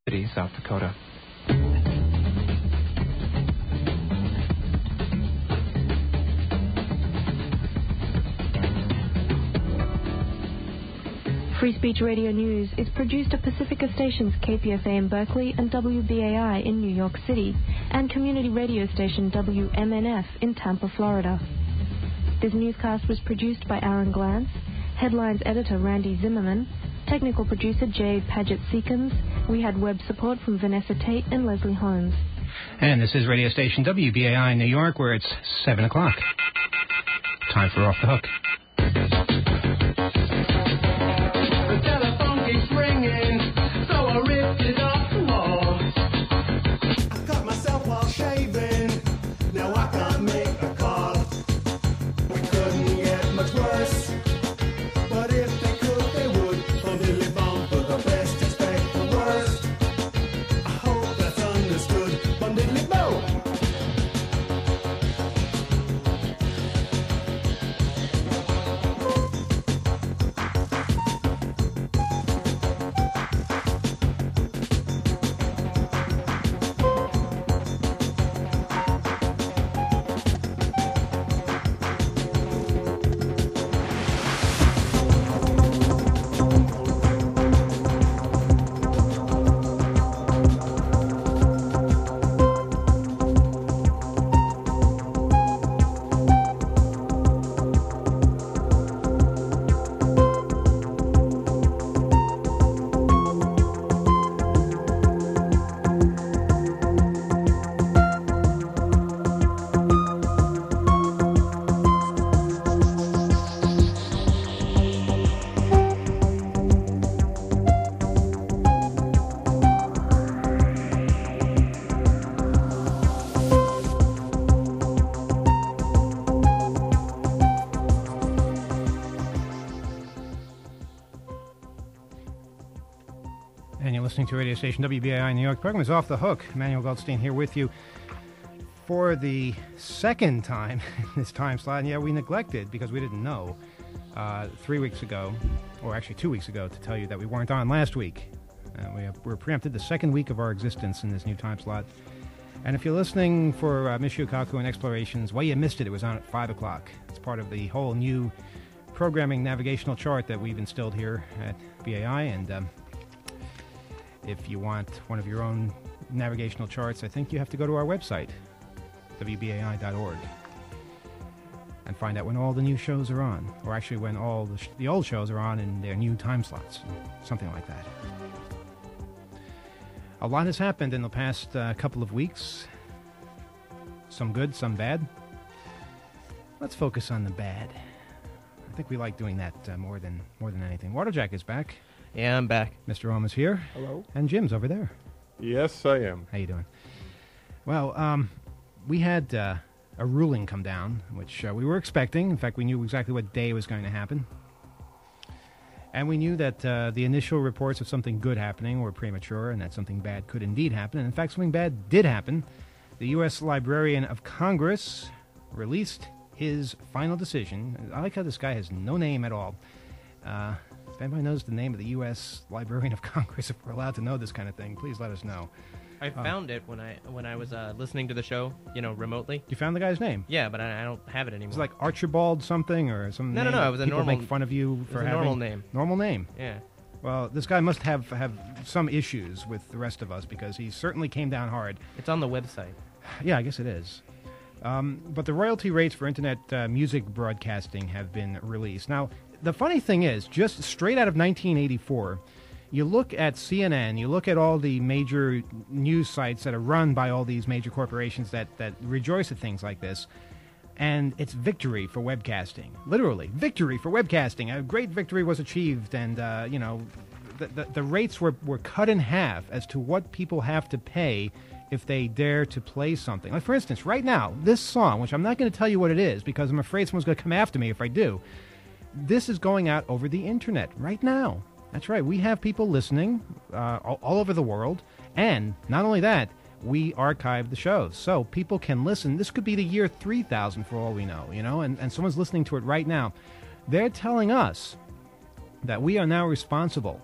City, South Dakota. Free Speech Radio News is produced at Pacifica stations KPFA in Berkeley and WBAI in New York City, and community radio station WMNF in Tampa, Florida. This newscast was produced by Aaron Glantz, headlines editor Randy Zimmerman, technical producer Jade Paget-Seekins. We had web support from Vanessa Tate and Leslie Holmes. And this is radio station WBAI in New York, where it's 7 o'clock. Time for Off the Hook. Listening to radio station WBAI in New York. The program is Off the Hook. Emmanuel Goldstein here with you for the second time in this time slot. And yeah, we neglected, because we didn't know 3 weeks ago, or actually 2 weeks ago, to tell you that we weren't on last week. We're preempted the second week of our existence in this new time slot. And if you're listening for Michio Kaku and Explorations, well, you missed it. It was on at 5 o'clock. It's part of the whole new programming navigational chart that we've instilled here at BAI. And if you want one of your own navigational charts, I think you have to go to our website, wbai.org, and find out when all the new shows are on, or actually when all the old shows are on in their new time slots, something like that. A lot has happened in the past couple of weeks. Some good, some bad. Let's focus on the bad. I think we like doing that more than anything. Waterjack is back. Yeah, I'm back. Mr. Rome is here. Hello. And Jim's over there. Yes, I am. How you doing? Well, we had a ruling come down, which we were expecting. In fact, we knew exactly what day was going to happen. And we knew that the initial reports of something good happening were premature, and that something bad could indeed happen. And in fact, something bad did happen. The U.S. Librarian of Congress released his final decision. I like how this guy has no name at all. If anybody knows the name of the U.S. Librarian of Congress, if we're allowed to know this kind of thing, please let us know. I found it when I was listening to the show, remotely. You found the guy's name? Yeah, but I don't have it anymore. It's like Archibald something or some No, name it was a people normal... make fun of you for having... normal name. Normal name? Yeah. Well, this guy must have some issues with the rest of us, because he certainly came down hard. It's on the website. Yeah, I guess it is. But the royalty rates for Internet music broadcasting have been released. Now, the funny thing is, just straight out of 1984, you look at CNN, you look at all the major news sites that are run by all these major corporations that rejoice at things like this, and it's victory for webcasting. Literally, victory for webcasting. A great victory was achieved, and, the rates were cut in half as to what people have to pay if they dare to play something. Like, for instance, right now, this song, which I'm not going to tell you what it is, because I'm afraid someone's going to come after me if I do. This is going out over the Internet right now. That's right. We have people listening all over the world. And not only that, we archive the shows. So people can listen. This could be the year 3000 for all we know, and someone's listening to it right now. They're telling us that we are now responsible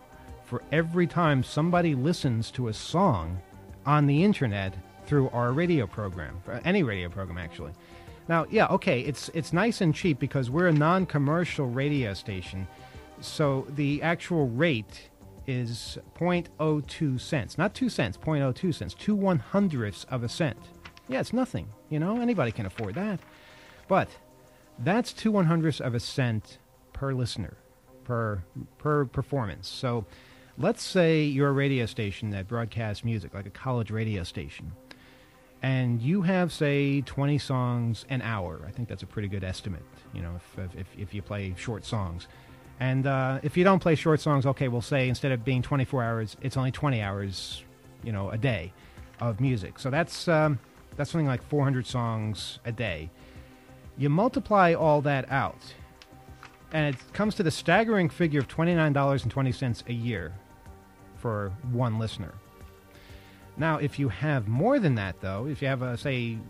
for every time somebody listens to a song on the internet through our radio program, any radio program actually. Now, yeah, okay, it's nice and cheap because we're a non-commercial radio station, so the actual rate is 0.02 cents, not 2 cents, 0.02 cents, 2/100ths of a cent. Yeah, it's nothing, anybody can afford that. But that's 2/100ths of a cent per listener, per performance. So let's say you're a radio station that broadcasts music, like a college radio station, and you have, say, 20 songs an hour. I think that's a pretty good estimate, if you play short songs. And if you don't play short songs, okay, we'll say instead of being 24 hours, it's only 20 hours, a day of music. So that's something like 400 songs a day. You multiply all that out, and it comes to the staggering figure of $29.20 a year for one listener. Now, if you have more than that, though, if you have, say,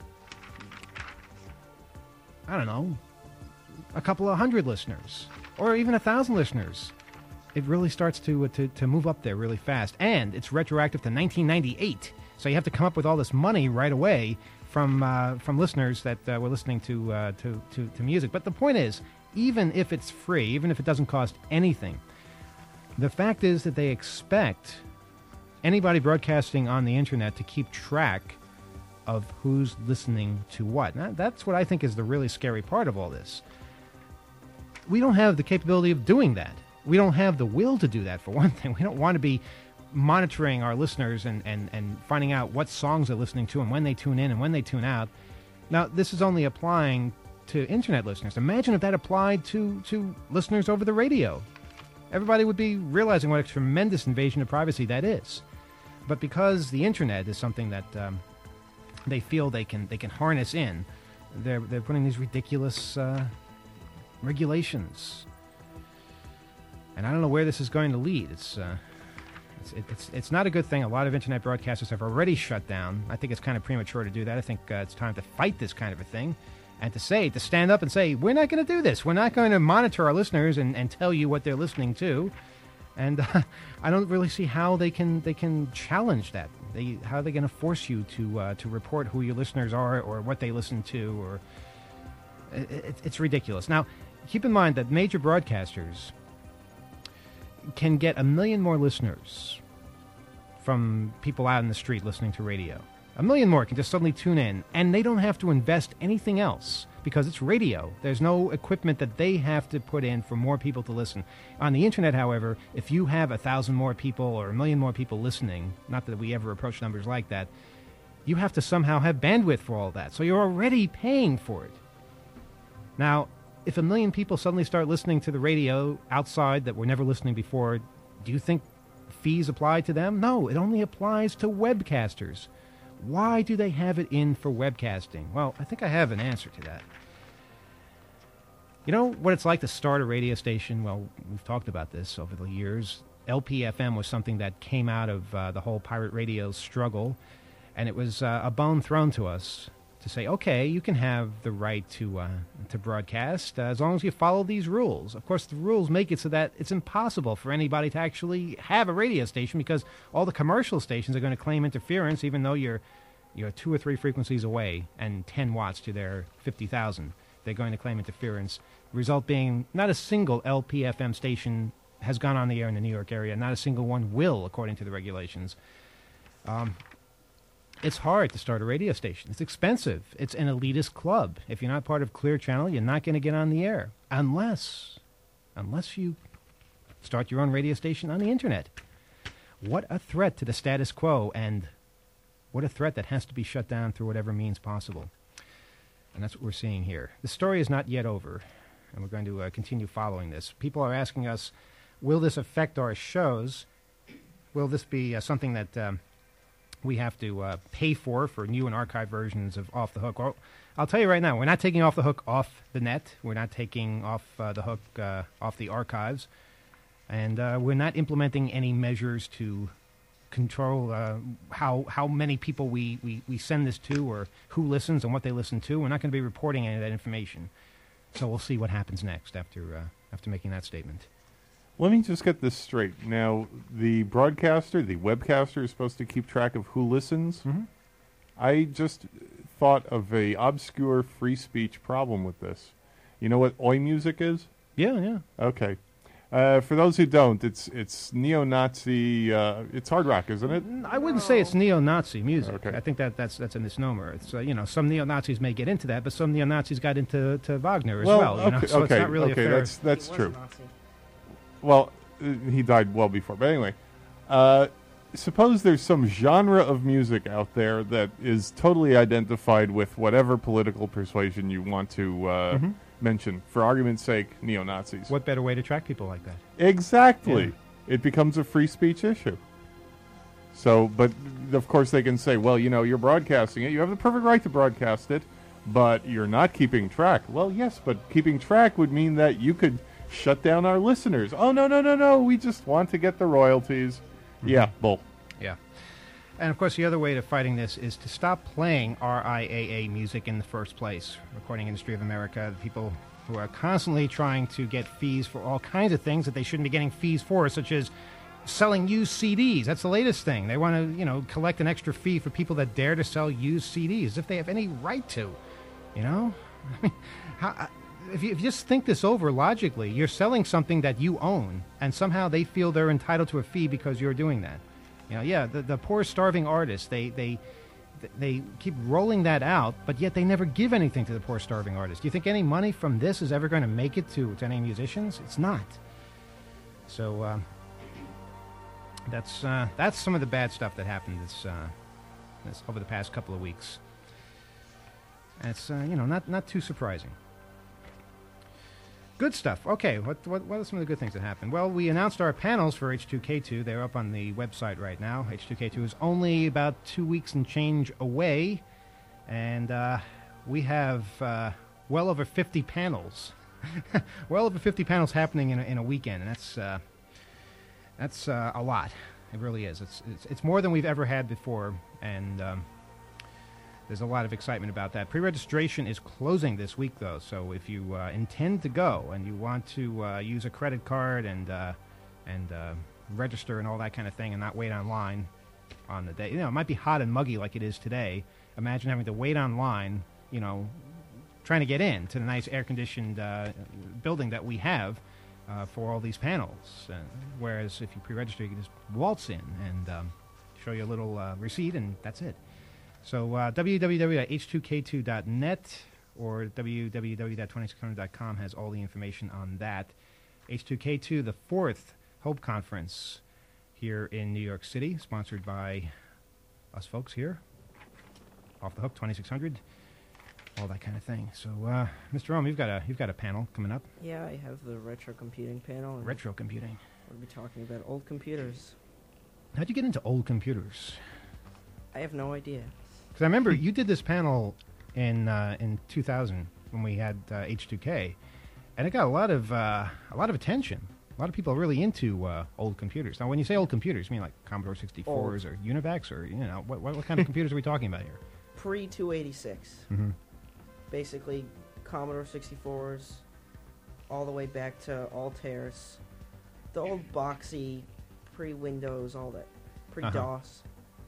I don't know, a couple of hundred listeners, or even 1,000 listeners, it really starts to move up there really fast. And it's retroactive to 1998, so you have to come up with all this money right away from listeners that were listening to music. But the point is, even if it's free, even if it doesn't cost anything, the fact is that they expect anybody broadcasting on the internet to keep track of who's listening to what. Now, that's what I think is the really scary part of all this. We don't have the capability of doing that. We don't have the will to do that, for one thing. We don't want to be monitoring our listeners and finding out what songs they're listening to and when they tune in and when they tune out. Now, this is only applying to internet listeners. Imagine if that applied to listeners over the radio. Everybody would be realizing what a tremendous invasion of privacy that is. But because the internet is something that they feel they can harness in, they're putting these ridiculous regulations. And I don't know where this is going to lead. It's not a good thing. A lot of internet broadcasters have already shut down. I think it's kind of premature to do that. I think it's time to fight this kind of a thing, and to stand up and say, we're not going to do this. We're not going to monitor our listeners and tell you what they're listening to. And I don't really see how they can challenge that. How are they going to force you to report who your listeners are or what they listen to? Or it's ridiculous. Now, keep in mind that major broadcasters can get 1 million more listeners from people out in the street listening to radio. 1 million more can just suddenly tune in, and they don't have to invest anything else because it's radio. There's no equipment that they have to put in for more people to listen. On the internet, however, if you have 1,000 more people or 1 million more people listening, not that we ever approach numbers like that, you have to somehow have bandwidth for all that. So you're already paying for it. Now, if 1 million people suddenly start listening to the radio outside that were never listening before, do you think fees apply to them? No, it only applies to webcasters. Why do they have it in for webcasting? Well, I think I have an answer to that. You know what it's like to start a radio station? Well, we've talked about this over the years. LPFM was something that came out of the whole pirate radio struggle, and it was a bone thrown to us to say, okay, you can have the right to broadcast as long as you follow these rules. Of course, the rules make it so that it's impossible for anybody to actually have a radio station because all the commercial stations are going to claim interference even though you're 2 or 3 frequencies away and 10 watts to their 50,000. They're going to claim interference. The result being not a single LPFM station has gone on the air in the New York area. Not a single one will, according to the regulations. It's hard to start a radio station. It's expensive. It's an elitist club. If you're not part of Clear Channel, you're not going to get on the air unless you start your own radio station on the internet. What a threat to the status quo, and what a threat that has to be shut down through whatever means possible. And that's what we're seeing here. The story is not yet over, and we're going to continue following this. People are asking us, will this affect our shows? Will this be something that we have to pay for new and archived versions of Off the Hook? Well, I'll tell you right now, we're not taking Off the Hook off the net. We're not taking off the hook off the archives. And we're not implementing any measures to control how many people we send this to or who listens and what they listen to. We're not going to be reporting any of that information. So we'll see what happens next after making that statement. Let me just get this straight. Now, the broadcaster, the webcaster, is supposed to keep track of who listens. Mm-hmm. I just thought of a obscure free speech problem with this. You know what Oi Music is? Yeah. Okay. For those who don't, it's neo-Nazi. It's hard rock, isn't it? I wouldn't say it's neo-Nazi music. Okay. I think that's a misnomer. It's some neo-Nazis may get into that, but some neo-Nazis got into Wagner as well. Okay, So it's not really a fair. that's He was true. a Nazi. Well, he died well before. But anyway, suppose there's some genre of music out there that is totally identified with whatever political persuasion you want to mention. For argument's sake, neo-Nazis. What better way to track people like that? Exactly. Yeah. It becomes a free speech issue. So, but of course they can say, well, you're broadcasting it. You have the perfect right to broadcast it, but you're not keeping track. Well, yes, but keeping track would mean that you could shut down our listeners. Oh, no. We just want to get the royalties. Yeah, bull. Yeah. And, of course, the other way to fighting this is to stop playing RIAA music in the first place. Recording Industry of America, the people who are constantly trying to get fees for all kinds of things that they shouldn't be getting fees for, such as selling used CDs. That's the latest thing. They want to, collect an extra fee for people that dare to sell used CDs, if they have any right to, I mean, if you just think this over logically, you're selling something that you own, and somehow they feel they're entitled to a fee because you're doing that. The poor starving artists, they keep rolling that out, but yet they never give anything to the poor starving artists. Do you think any money from this is ever going to make it to any musicians? It's not. So that's some of the bad stuff that happened this over the past couple of weeks. And it's not too surprising. Good stuff. Okay, what are some of the good things that happened? Well, we announced our panels for H2K2. They're up on the website right now. H2K2 is only about 2 weeks and change away, and we have well over 50 panels. Well over 50 panels happening in a weekend, and that's a lot. It really is. It's more than we've ever had before, and there's a lot of excitement about that. Pre-registration is closing this week, though, so if you intend to go and you want to use a credit card and register and all that kind of thing and not wait online on the day, it might be hot and muggy like it is today. Imagine having to wait online, trying to get in to the nice air-conditioned building that we have for all these panels. Whereas if you pre-register, you can just waltz in and show you a little receipt, and that's it. So www.h2k2.net or www.2600.com has all the information on that. H2K2, the fourth Hope Conference here in New York City, sponsored by us folks here, Off the Hook 2600, all that kind of thing. So, Mr. Rome, you've got a panel coming up. Yeah, I have the retro computing panel. And Retro computing. we'll be talking about old computers. How'd you get into old computers? I have no idea. Because I remember you did this panel in 2000 when we had H2K, and it got a lot of attention. A lot of people are really into old computers. Now, when you say old computers, you mean like Commodore 64s or Univacs, or what kind of computers are we talking about here? Pre-286. Mm-hmm. Basically, Commodore 64s, all the way back to Altairs, the old boxy, pre-Windows, all that, pre-DOS.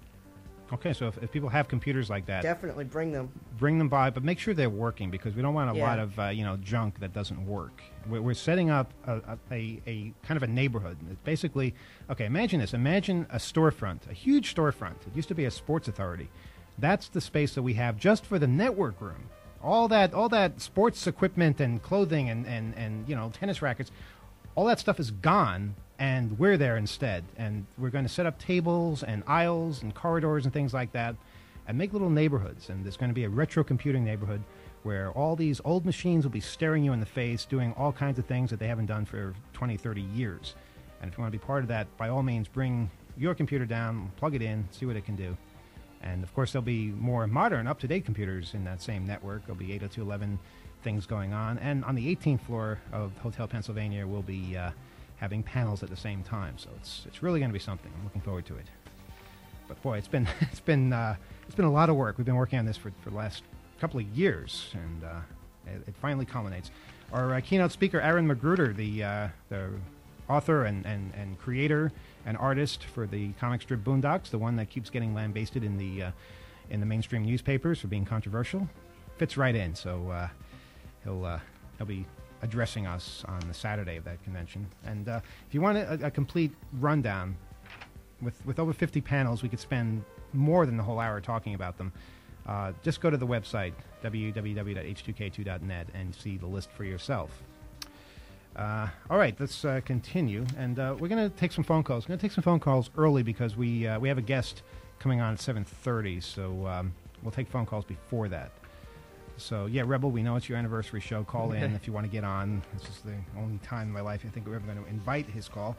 Okay, so if people have computers like that, Definitely bring them. bring them by, but make sure they're working, because we don't want a Yeah. lot of junk that doesn't work. We're setting up a kind of a neighborhood. It's basically, okay, imagine this. Imagine a storefront, a huge storefront. It used to be a Sports Authority. That's the space that we have just for the network room. All that sports equipment and clothing and tennis rackets, all that stuff is gone, and we're there instead. And we're going to set up tables and aisles and corridors and things like that and make little neighborhoods. And there's going to be a retro computing neighborhood where all these old machines will be staring you in the face, doing all kinds of things that they haven't done for 20, 30 years. And if you want to be part of that, by all means, bring your computer down, plug it in, see what it can do. And, of course, there'll be more modern, up-to-date computers in that same network. There'll be 802.11 things going on. And on the 18th floor of Hotel Pennsylvania, we'll be having panels at the same time. So it's really going to be something. I'm looking forward to it. But, boy, it's been a lot of work. We've been working on this for the last couple of years, and it finally culminates. Our keynote speaker, Aaron Magruder, the author and creator and artist for the comic strip Boondocks, the one that keeps getting lambasted in the mainstream newspapers for being controversial. Fits right in, so he'll be addressing us on the Saturday of that convention. And if you want a complete rundown, with over 50 panels, we could spend more than the whole hour talking about them. Just go to the website, www.h2k2.net, and see the list for yourself. All right, let's continue. And we're going to take some phone calls. We're going to take some phone calls early because we have a guest coming on at 7:30, so we'll take phone calls before that. So, yeah, Rebel, we know it's your anniversary show. Call in if you want to get on. This is the only time in my life I think we're ever going to invite his call.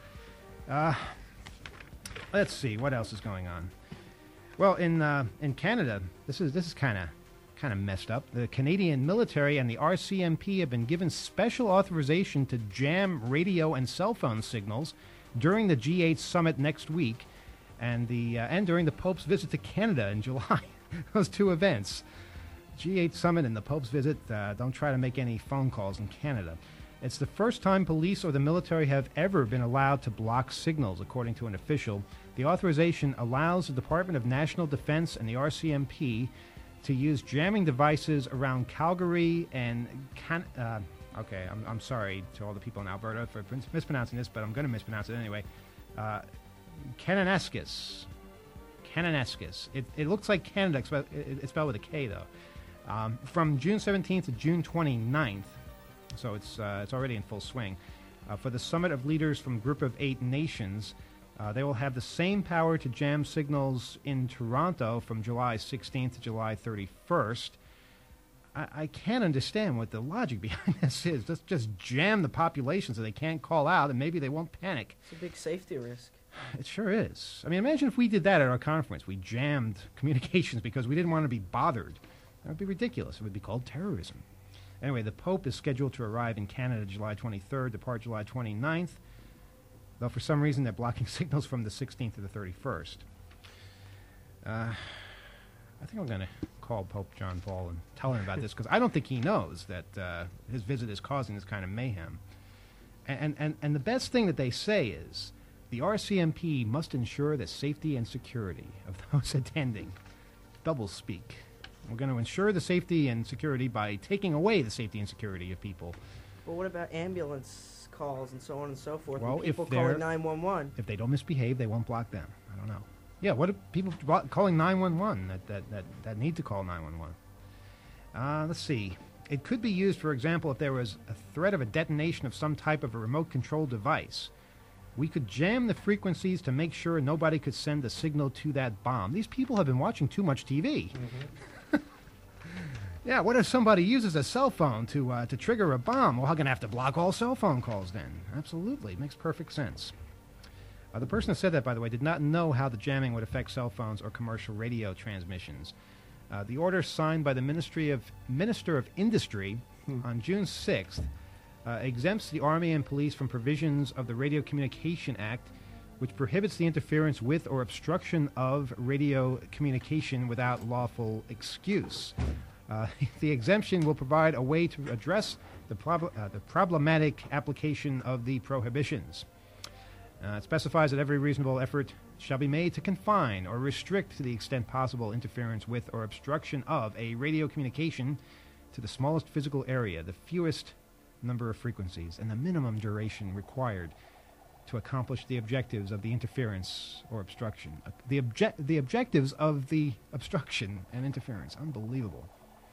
Let's see, what else is going on? Well, in Canada, this is kind of messed up. The Canadian military and the RCMP have been given special authorization to jam radio and cell phone signals during the G8 summit next week, and during the Pope's visit to Canada in July. Those two events. G8 summit and the Pope's visit, don't try to make any phone calls in Canada. It's the first time police or the military have ever been allowed to block signals, according to an official. The authorization allows the Department of National Defense and the RCMP to use jamming devices around Calgary and okay, I'm sorry to all the people in Alberta for mispronouncing this, but I'm going to mispronounce it anyway. Kananaskis. It looks like Canada. It's spelled with a K, though. From June 17th to June 29th, so it's already in full swing. For the Summit of Leaders from Group of 8 Nations, they will have the same power to jam signals in Toronto from July 16th to July 31st. I can't understand what the logic behind this is. Just jam the population so they can't call out, and maybe they won't panic. It's a big safety risk. It sure is. I mean, imagine if we did that at our conference. We jammed communications because we didn't want to be bothered. That would be ridiculous. It would be called terrorism. Anyway, the Pope is scheduled to arrive in Canada July 23rd, depart July 29th, though for some reason they're blocking signals from the 16th to the 31st. I think I'm going to call Pope John Paul and tell him about this, because I don't think he knows that his visit is causing this kind of mayhem. And the best thing that they say is the RCMP must ensure the safety and security of those attending. Double speak. We're going to ensure the safety and security by taking away the safety and security of people. But what about ambulance calls and so on and so forth? Well, and people calling 911. If they don't misbehave, they won't block them. I don't know. Yeah, what if people calling 911 that need to call 911? Let's see. It could be used, for example, if there was a threat of a detonation of some type of a remote-controlled device. We could jam the frequencies to make sure nobody could send a signal to that bomb. These people have been watching too much TV. Mm-hmm. Yeah, what if somebody uses a cell phone to trigger a bomb? Well, I'm going to have to block all cell phone calls then. Absolutely. It makes perfect sense. The person who said that, by the way, did not know how the jamming would affect cell phones or commercial radio transmissions. The order signed by the Minister of Industry on June 6th exempts the Army and police from provisions of the Radio Communication Act, which prohibits the interference with or obstruction of radio communication without lawful excuse. The exemption will provide a way to address the problematic application of the prohibitions. It specifies that every reasonable effort shall be made to confine or restrict to the extent possible interference with or obstruction of a radio communication to the smallest physical area, the fewest number of frequencies, and the minimum duration required to accomplish the objectives of the interference or obstruction. The objectives of the obstruction and interference. Unbelievable.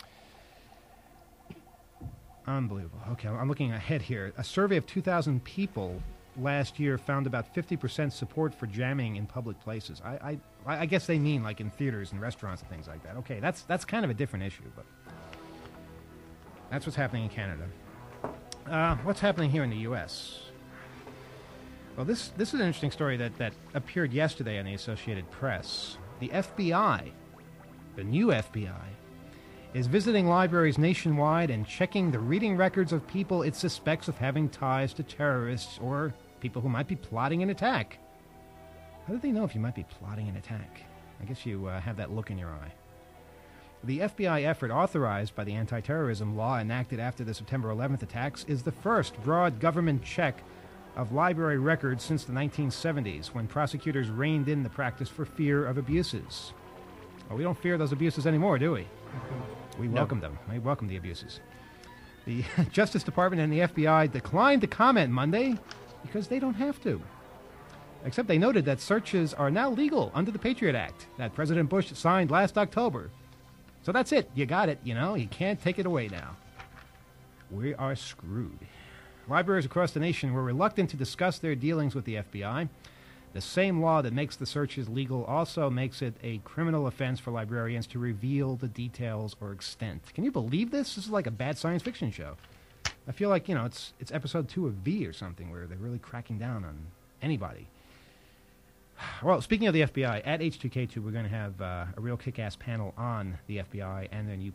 Unbelievable. Okay, I'm looking ahead here. A survey of 2,000 people last year found about 50% support for jamming in public places. I guess they mean like in theaters and restaurants and things like that. Okay, that's kind of a different issue, but that's what's happening in Canada. What's happening here in the U.S.? Well, this is an interesting story that appeared yesterday in the Associated Press. The FBI, the new FBI, is visiting libraries nationwide and checking the reading records of people it suspects of having ties to terrorists or people who might be plotting an attack. How do they know if you might be plotting an attack? I guess you have that look in your eye. The FBI effort, authorized by the anti-terrorism law enacted after the September 11th attacks, is the first broad government check of library records since the 1970s, when prosecutors reined in the practice for fear of abuses. Well, we don't fear those abuses anymore, do we? We welcome them. We welcome the abuses. The Justice Department and the FBI declined to comment Monday because they don't have to. Except they noted that searches are now legal under the Patriot Act that President Bush signed last October. So that's it. You got it, you know. You can't take it away now. We are screwed. Libraries across the nation were reluctant to discuss their dealings with the FBI. The same law that makes the searches legal also makes it a criminal offense for librarians to reveal the details or extent. Can you believe this? This is like a bad science fiction show. I feel like, you know, it's episode 2 of V or something where they're really cracking down on anybody. Well, speaking of the FBI, at H2K2 we're going to have a real kick-ass panel on the FBI and their new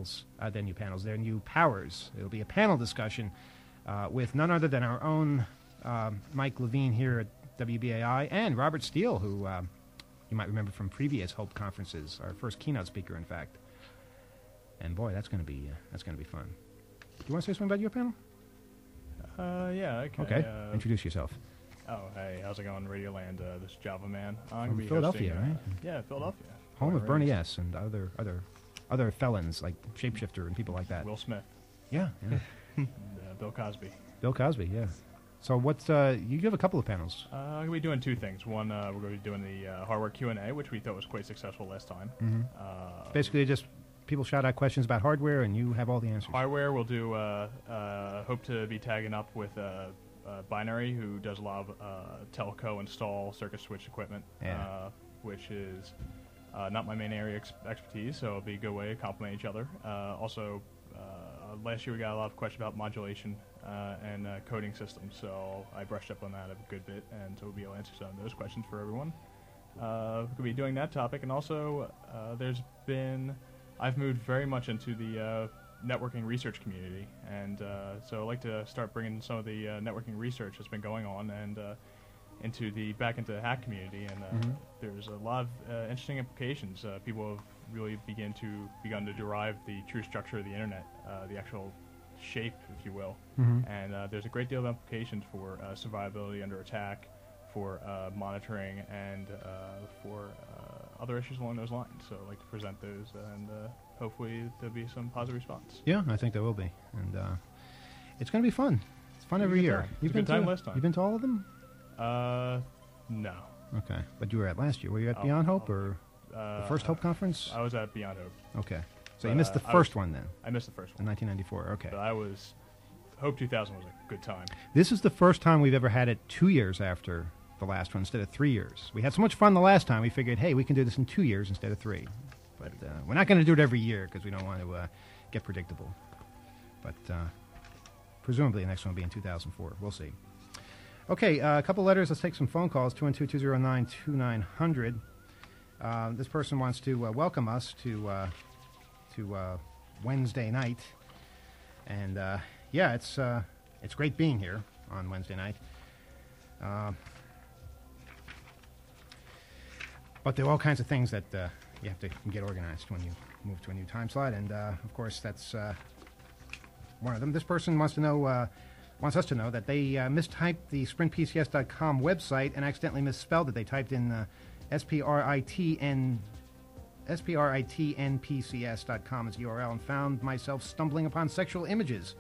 powers. It'll be a panel discussion with none other than our own Mike Levine here at WBAI and Robert Steele, who you might remember from previous Hope conferences, our first keynote speaker, in fact. And boy, that's going to be fun. Do you want to say something about your panel? Yeah. Okay. Introduce yourself. Oh, hey, how's it going, Radioland? This is Java Man. I'm From gonna be Philadelphia, hosting, right? Yeah, Philadelphia. Home of Born Bernie and S. and other felons like Shapeshifter and people like that. raised. Will Smith. Yeah. And, Bill Cosby. Bill Cosby, yeah. So what's you have a couple of panels. I'm going to be doing two things. One, we're going to be doing the hardware Q&A, which we thought was quite successful last time. Basically, just people shout out questions about hardware, and you have all the answers. Hardware, we'll do, hope to be tagging up with Binary, who does a lot of telco install circuit switch equipment, which is not my main area expertise, so it'll be a good way to complement each other. Also, last year we got a lot of questions about modulation and coding systems, so I brushed up on that a good bit, and so we'll be able to answer some of those questions for everyone. We'll be doing that topic, and also I've moved very much into the networking research community, and so I'd like to start bringing some of the networking research that's been going on and back into the hack community, and there's a lot of interesting implications. People have really begun to derive the true structure of the internet, the actual shape, if you will, and there's a great deal of implications for survivability under attack, for monitoring, and for other issues along those lines. So I'd like to present those, and hopefully there'll be some positive response. Yeah, I think there will be, and it's going to be fun. It's fun every year. You've been to last time. You've been to all of them? No. Okay, but you were at last year. Were you at Beyond Hope or the first Hope conference? I was at Beyond Hope. Okay, so you missed the first one then. I missed the first In one. 1994. Okay. But Hope 2000 was a good time. This is the first time we've ever had it 2 years after the last one instead of 3 years. We had so much fun the last time, we figured, hey, we can do this in 2 years instead of 3. But we're not going to do it every year because we don't want to get predictable. But presumably the next one will be in 2004. We'll see. Okay, a couple letters. Let's take some phone calls, 212-209-2900. This person wants to welcome us to Wednesday night. And, yeah, it's great being here on Wednesday night. But there are all kinds of things that you have to get organized when you move to a new time slot, and of course that's one of them. This person wants us to know that they mistyped the sprintpcs.com website and accidentally misspelled it. They typed in spritnpcs.com as URL and found myself stumbling upon sexual images.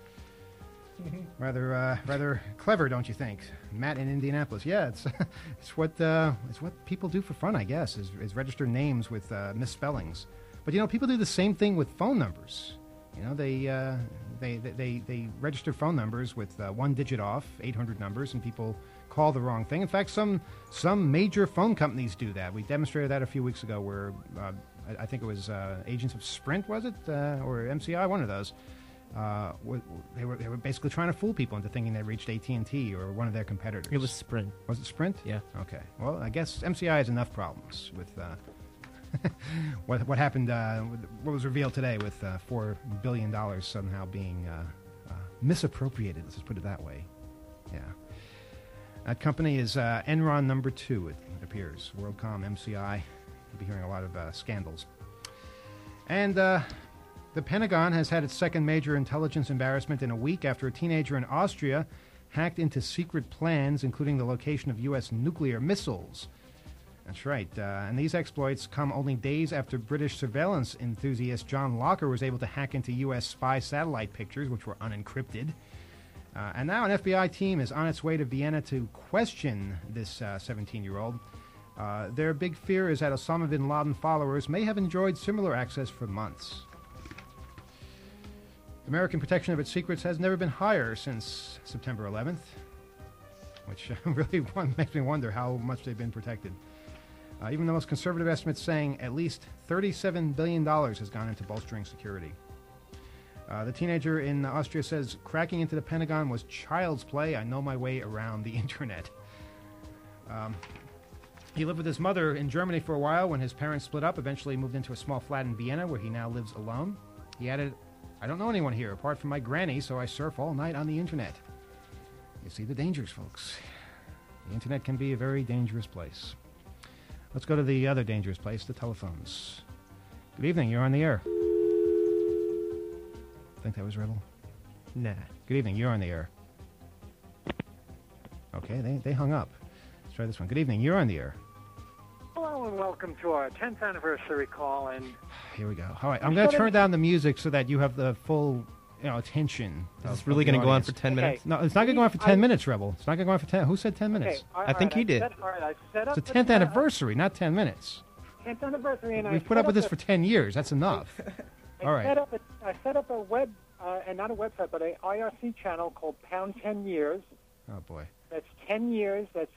Rather clever, don't you think? Matt in Indianapolis. Yeah, it's what people do for fun, I guess, is register names with misspellings. But you know, people do the same thing with phone numbers. You know, they register phone numbers with one digit off, 800 numbers, and people call the wrong thing. In fact, some major phone companies do that. We demonstrated that a few weeks ago, where I think it was agents of Sprint, was it, or MCI, one of those. They were basically trying to fool people into thinking they reached AT&T or one of their competitors. It was Sprint. Was it Sprint? Yeah. Okay. Well, I guess MCI has enough problems with what happened. What was revealed today with $4 billion somehow being misappropriated. Let's just put it that way. Yeah. That company is Enron number 2. It appears WorldCom, MCI. We'll be hearing a lot of scandals. And the Pentagon has had its second major intelligence embarrassment in a week after a teenager in Austria hacked into secret plans, including the location of U.S. nuclear missiles. That's right. And these exploits come only days after British surveillance enthusiast John Locker was able to hack into U.S. spy satellite pictures, which were unencrypted. And now an FBI team is on its way to Vienna to question this 17-year-old. Their big fear is that Osama bin Laden followers may have enjoyed similar access for months. American protection of its secrets has never been higher since September 11th, which really makes me wonder how much they've been protected. Even the most conservative estimates saying at least $37 billion has gone into bolstering security. The teenager in Austria says, cracking into the Pentagon was child's play. I know my way around the internet. He lived with his mother in Germany for a while when his parents split up, eventually moved into a small flat in Vienna where he now lives alone. He added, I don't know anyone here apart from my granny, so I surf all night on the internet. You see the dangers, folks. The internet can be a very dangerous place. Let's go to the other dangerous place, the telephones. Good evening, you're on the air. I think that was Rebel. Nah. Good evening, you're on the air. Okay, they hung up. Let's try this one. Good evening, you're on the air. Hello and welcome to our 10th anniversary call. And here we go. All right, I'm going to turn down the music so that you have the full, attention. Is this really going to go on for 10 minutes? No, it's not going to go on for 10 minutes, Rebel. It's not going to go on for 10. Who said 10 minutes? I think he did. All right, I set up it's the 10th anniversary, not 10 minutes. 10th anniversary, and we've put up with this for 10 years. That's enough. All right. I set up a web, and not a website, but an IRC channel called Pound 10 Years. Oh boy. That's 10 years. That's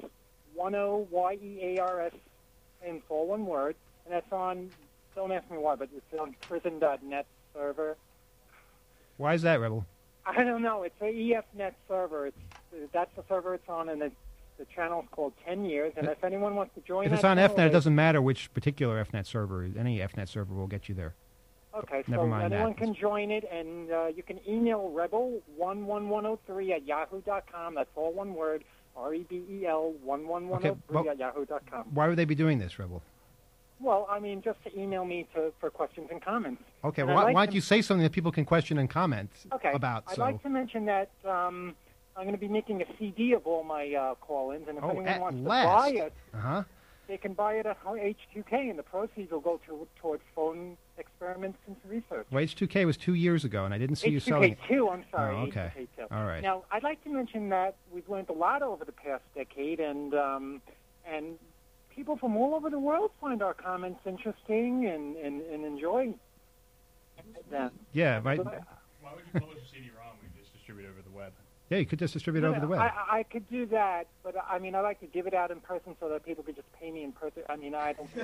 10YEARS in full one word, and that's on. Don't ask me why, but it's on prison.net server. Why is that, Rebel? I don't know. It's a EFNet server. That's the server it's on, and the channel's called 10 Years. And if anyone wants to join, if it's on FNet, it doesn't matter which particular FNet server. Any FNet server will get you there. Okay, Never so mind anyone that. can join it, and you can email rebel11103 at yahoo.com. That's all one word, REBEL 11103 at yahoo.com. Why would they be doing this, Rebel? Well, I mean, just to email me for questions and comments. Okay, why don't you say something that people can question and comment about? I'd like to mention that I'm going to be making a CD of all my call-ins, and if anyone wants to buy it, they can buy it at H2K, and the proceeds will go towards phone experiments and research. Well, H2K was 2 years ago, and I didn't see you selling... H2K2, I'm sorry. Oh, okay. H2K2. All right. Now, I'd like to mention that we've learned a lot over the past decade, and people from all over the world find our comments interesting and enjoy them. Yeah, right. Why would you publish a CD-ROM we just distribute over the web? Yeah, you could just distribute it over the web. I could do that, but I mean, I like to give it out in person so that people could just pay me in person. I mean, I don't.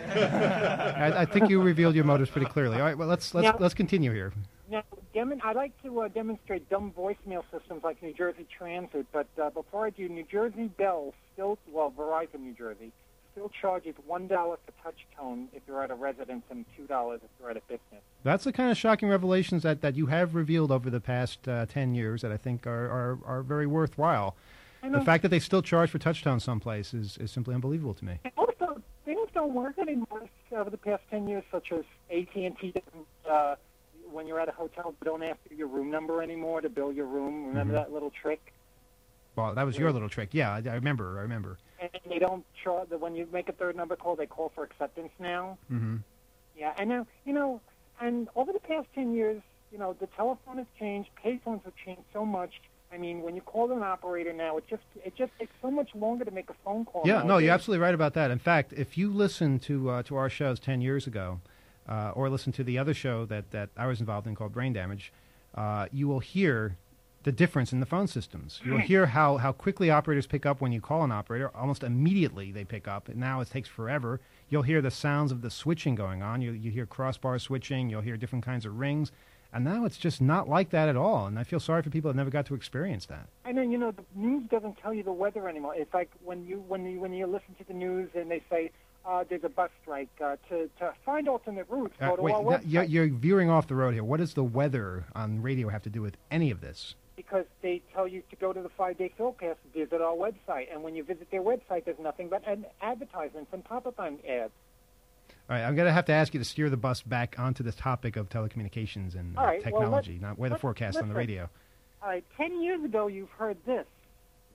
I think you revealed your motives pretty clearly. All right, well, let's continue here. Now, I like to demonstrate dumb voicemail systems like New Jersey Transit, but before I do, New Jersey Bell Verizon New Jersey still charges $1 for touch tone if you're at a residence and $2 if you're at a business. That's the kind of shocking revelations that you have revealed over the past 10 years that I think are very worthwhile. The fact that they still charge for touch tone someplace is simply unbelievable to me. And also, things don't work anymore over the past 10 years, such as AT&T doesn't, when you're at a hotel, they don't ask you your room number anymore to bill your room. Remember that little trick? Well, that was your little trick. Yeah, I remember. And they don't charge, when you make a third number call, they call for acceptance now. Mm-hmm. Yeah, and now, and over the past 10 years, the telephone has changed, payphones have changed so much. I mean, when you call an operator now, it just takes so much longer to make a phone call. Yeah, no, you're absolutely right about that. In fact, if you listen to our shows 10 years ago, or listen to the other show that I was involved in called Brain Damage, you will hear the difference in the phone systems. You'll hear how quickly operators pick up when you call an operator. Almost immediately they pick up, and now it takes forever. You'll hear the sounds of the switching going on. You hear crossbar switching. You'll hear different kinds of rings. And now it's just not like that at all. And I feel sorry for people that never got to experience that. I know, the news doesn't tell you the weather anymore. It's like when you listen to the news and they say, there's a bus strike. To find alternate routes, go to our website. You're veering off the road here. What does the weather on radio have to do with any of this? Because they tell you to go to the 5-day field pass, visit our website. And when you visit their website, there's nothing but advertisements and pop-up ads. All right, I'm going to have to ask you to steer the bus back onto the topic of telecommunications and technology, not weather forecast on the radio. All right, 10 years ago, you've heard this.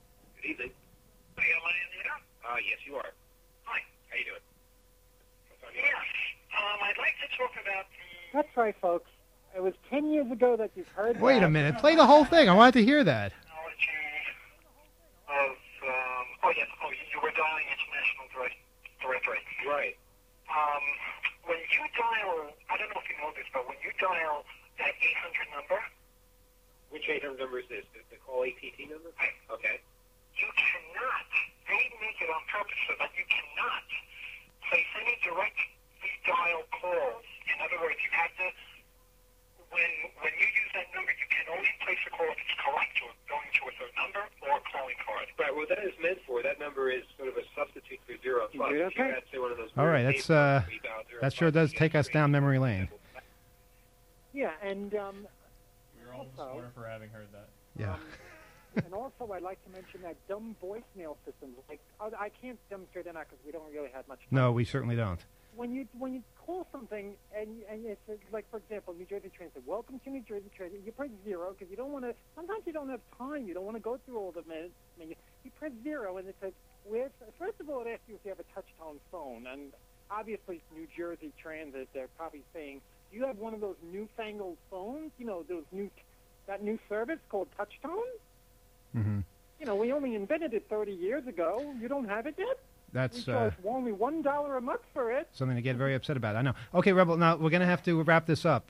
evening. Hey, am I in there? Yes, you are. Hi. How you doing? Yes. I'd like to talk about the... That's right, folks. It was 10 years ago that you've heard Wait that. a minute. Play the whole thing. I wanted to hear that. You were dialing international directory. Right. When you dial, I don't know if you know this, but when you dial that 800 number... Which 800 number is this? The call ATT number? Right. Okay. You cannot, they make it on purpose so that you cannot place any direct dial calls. In other words, you have to, when you use that number, you can only place a call if it's correct or going to a certain number or a calling card. Right, well, that is meant for, that number is sort of a substitute for 05. Okay. You had, say, one of those All right, that's that sure does take us down memory lane. Yeah, and We're all smarter for having heard that. Yeah. and also I'd like to mention that dumb voicemail systems. Like I can't demonstrate that now because we don't really have much time. No, we certainly don't. When you call something and it's like, for example, New Jersey Transit, welcome to New Jersey Transit, you press 0 because you don't want to, sometimes you don't have time, you don't want to go through all the minutes. You press 0 and it says, first of all it asks you if you have a touch-tone phone, and obviously New Jersey Transit, they're probably saying, do you have one of those newfangled phones, that new service called touch-tone? Mm-hmm. We only invented it 30 years ago. You don't have it yet? That's we charge only $1 a month for it. something to get very upset about. I know. Okay, Rebel. Now we're going to have to wrap this up.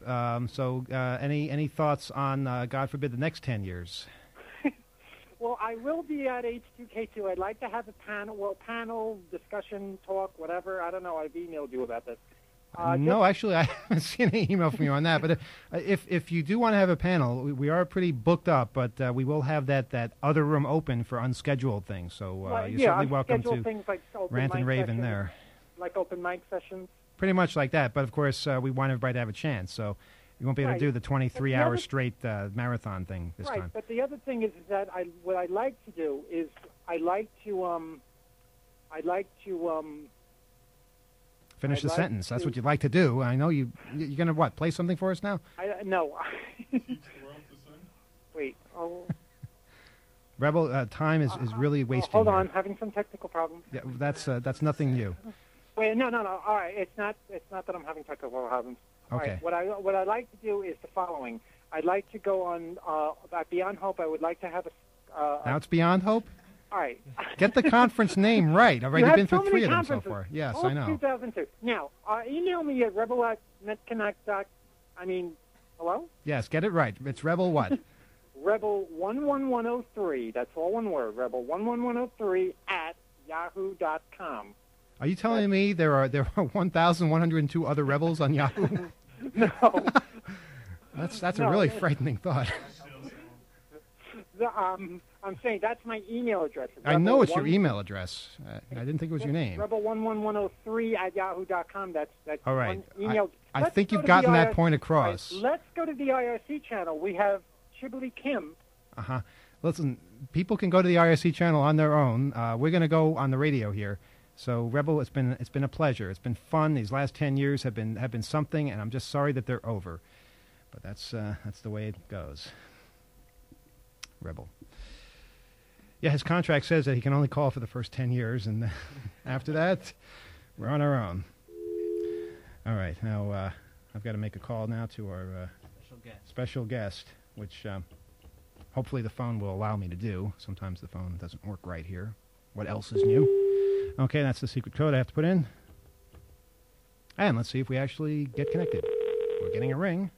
Any thoughts on, God forbid, the next 10 years? Well, I will be at H2K2. I'd like to have a panel, discussion, talk, whatever. I don't know. I've emailed you about this. No, actually, I haven't seen any email from you on that. But if you do want to have a panel, we are pretty booked up, but we will have that other room open for unscheduled things. So you're certainly welcome to things like rant and rave in there. Like open mic sessions? Pretty much like that. But, of course, we want everybody to have a chance. So you won't be able to do the 23-hour straight marathon thing this time. Right, but the other thing is that what I'd like to do is I'd like to Finish the sentence. That's what you'd like to do. I know you're going to, play something for us now? No. Wait. Oh. Rebel, time is really wasting. Hold here. on, having some technical problems. Yeah, that's nothing new. Wait, no. All right, it's not that I'm having technical problems. Okay. All right, what I'd like to do is the following. I'd like to go on at Beyond Hope. I would like to have now it's Beyond Hope? All right. Get the conference name right. I've already been through 3 of them so conferences. far. Yes, All I know. 2002. Now, email me at rebel@netconnect. Hello? Yes, get it right. It's Rebel what? Rebel 11103. That's all one word. Rebel 11103 at yahoo.com. Are you telling me there are 1,102 other rebels on Yahoo? No. That's a really frightening thought. I'm saying that's my email address. I know it's your email address. I didn't think it was your name. Rebel11103 at yahoo.com. That's all right. One email. I think you've gotten that point across. Right, let's go to the IRC channel. We have Chiblee Kim. Uh-huh. Listen, people can go to the IRC channel on their own. We're going to go on the radio here. So, Rebel, it's been a pleasure. It's been fun. These last 10 years have been something, and I'm just sorry that they're over. But that's the way it goes. Rebel. Yeah, his contract says that he can only call for the first 10 years, and after that, we're on our own. All right, now I've got to make a call now to our special guest, which hopefully the phone will allow me to do. Sometimes the phone doesn't work right here. What else is new? Okay, that's the secret code I have to put in. And let's see if we actually get connected. We're getting a ring.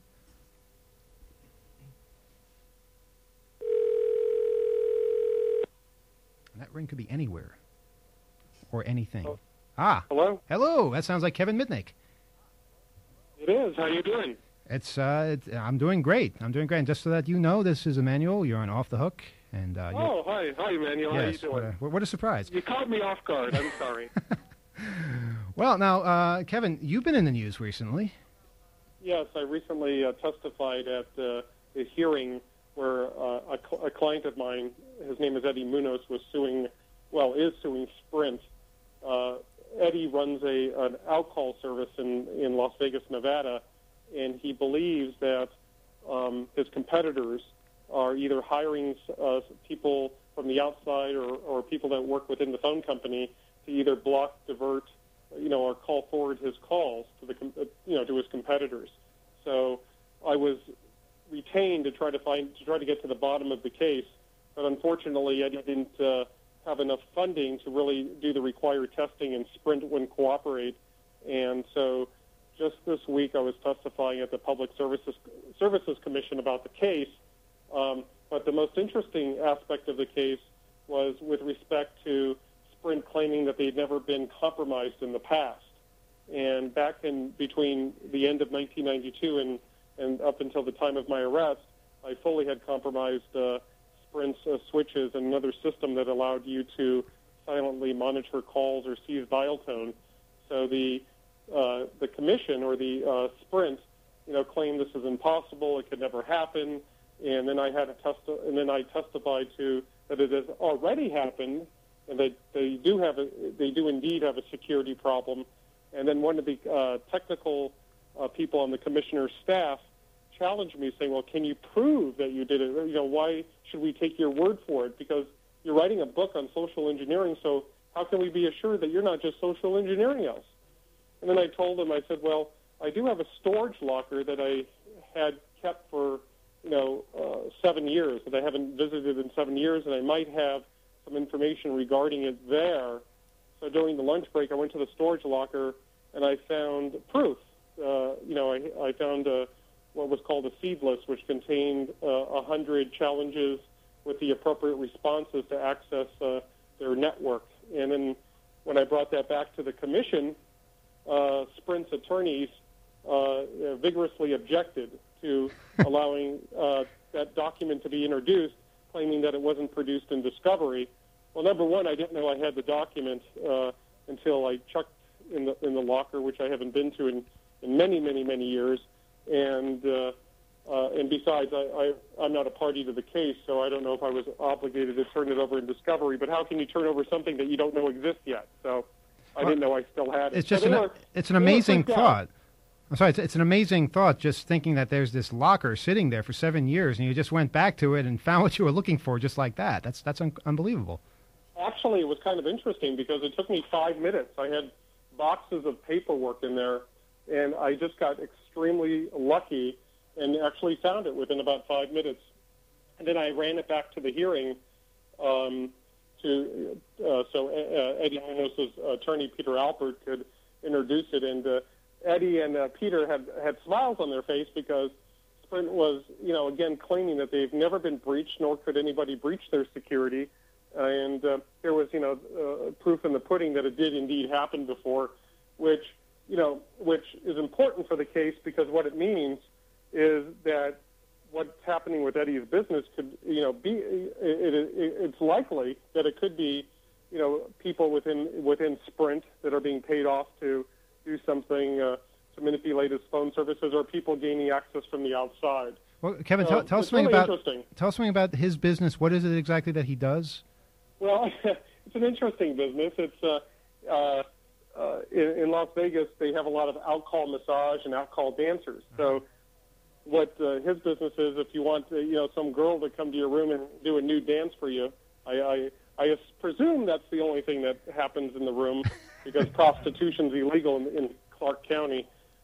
That ring could be anywhere or anything. Oh. Ah. Hello? Hello. That sounds like Kevin Mitnick. It is. How you doing? I'm doing great. And just so that you know, this is Emmanuel. You're on Off the Hook. And hi, Emmanuel. Yes, How you doing? What a surprise. You caught me off guard. I'm sorry. Well, now, Kevin, you've been in the news recently. Yes, I recently testified at a hearing where a client of mine, his name is Eddie Munoz, is suing Sprint. Eddie runs an outcall service in Las Vegas, Nevada, and he believes that his competitors are either hiring people from the outside or people that work within the phone company to either block, divert, or call forward his calls to to his competitors. So I was retained to try to get to the bottom of the case, but unfortunately I didn't have enough funding to really do the required testing, and Sprint wouldn't cooperate. And so just this week I was testifying at the Public Services Commission about the case. But the most interesting aspect of the case was with respect to Sprint claiming that they'd never been compromised in the past. And back in between the end of 1992 and up until the time of my arrest, I fully had compromised Sprint's switches and another system that allowed you to silently monitor calls or seize dial tone. So the commission or the Sprint, claimed this is impossible, it could never happen. And then I testified to that it has already happened, and that they do indeed have a security problem. And then one of the technical people on the commissioner's staff challenged me, saying, "Well, can you prove that you did it? Why should we take your word for it? Because you're writing a book on social engineering, so how can we be assured that you're not just social engineering us?" And then I told them, I said, "Well, I do have a storage locker that I had kept for 7 years that I haven't visited in 7 years, and I might have some information regarding it there." So during the lunch break, I went to the storage locker and I found proof. I found what was called a seed list, which contained 100 challenges with the appropriate responses to access their network. And then when I brought that back to the commission, Sprint's attorneys vigorously objected to allowing that document to be introduced, claiming that it wasn't produced in discovery. Well, number one, I didn't know I had the document until I checked in the locker, which I haven't been to in many, many, many years. And besides, I'm not a party to the case, so I don't know if I was obligated to turn it over in discovery. But how can you turn over something that you don't know exists yet? So I didn't know I still had it. It's just it's an amazing thought. I'm sorry, it's an amazing thought, just thinking that there's this locker sitting there for 7 years, and you just went back to it and found what you were looking for just like that. That's unbelievable. Actually, it was kind of interesting because it took me 5 minutes. I had boxes of paperwork in there, and I just got extremely lucky and actually found it within about 5 minutes. And then I ran it back to the hearing so Eddie Munos's attorney, Peter Alpert, could introduce it. And Eddie and Peter had smiles on their face because Sprint was, again, claiming that they've never been breached, nor could anybody breach their security. And there was, proof in the pudding that it did indeed happen before, which is important for the case because what it means is that what's happening with Eddie's business could, it's likely that it could be, people within Sprint that are being paid off to do something to manipulate his phone services, or people gaining access from the outside. Well, Kevin, tell us something about his business. What is it exactly that he does? Well, it's an interesting business. It's in Las Vegas. They have a lot of out-call massage and out-call dancers. So what his business is, if you want some girl to come to your room and do a nude dance for you, I presume that's the only thing that happens in the room because prostitution's illegal in Clark County.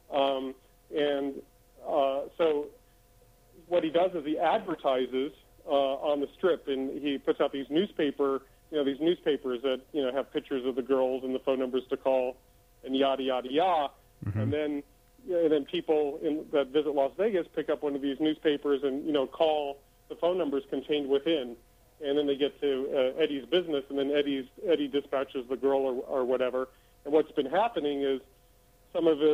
So what he does is he advertises on the strip, and he puts out these newspapers that have pictures of the girls and the phone numbers to call, and yada yada yada. Mm-hmm. And then people that visit Las Vegas pick up one of these newspapers and call the phone numbers contained within, and then they get to Eddie's business, and then Eddie dispatches the girl or whatever. And what's been happening is some of